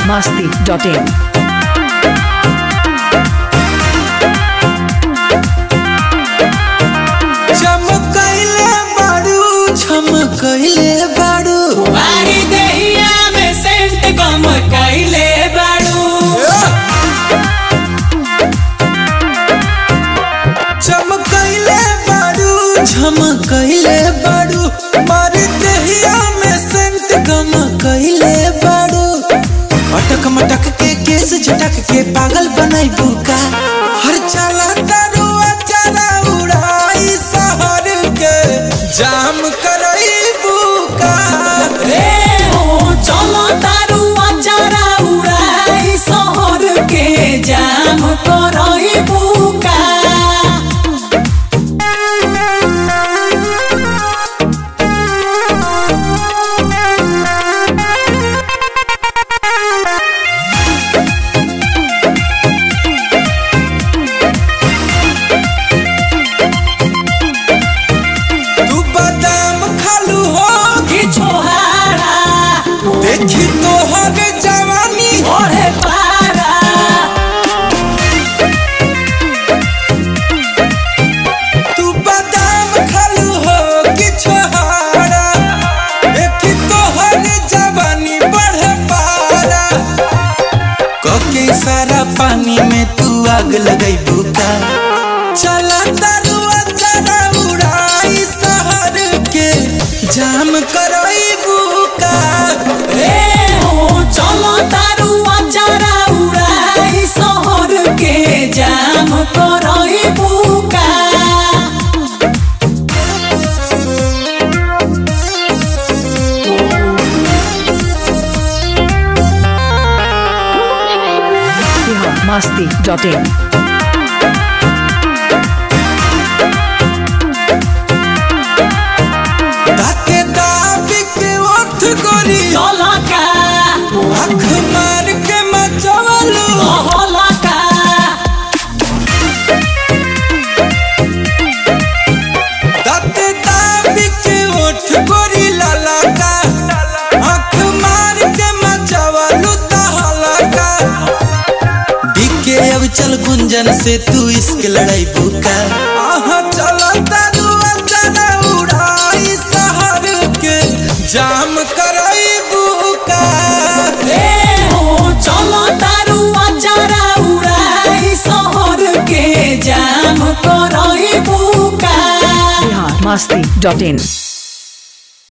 biharmasti.in चमकैले बाड़ू झमकैले बाड़ू बारी देहिया में सेंट गम कैले बाड़ू चमकैले बाड़ू झमकैले बाड़ू मारी देहिया में सेंट गम कैले बाड़ू अटक मटक के केस झटक के पागल बनाई बुका हर चला तारू अचारा उड़ाई शहर के जाम करई बुका रे हो चलो तारू अचारा उड़ाई शहर के जाम करई बुका तू बादाम खालू हो कि छोहारा देखी तो हर जवानी ओढ़े पारा तू बादाम खालू हो कि छोहारा देखी तो हर जवानी बढ़े पारा कके सारा पानी में तू आग लगई बुका चला तारू अचारा उड़ाई शहर के जाम करई बुका रे हो चलो तारू अचारा उड़ाई शहर के जाम करई बुका biharmasti.in धाके दाबी के ओठ गोरी ललका आँख मार के मचवलू ललका धाके दाबी के ओठ गोरी ललका आँख मार के मचवलू तहलका डीके अब चल गुंजन से तू इश्क लड़ाई बुका आहा चला तारू अचारा उड़ाई शहर के जाम करई बुका रे हो चलो तारू अचारा उड़ाई शहर के जाम करई बुका biharmasti.in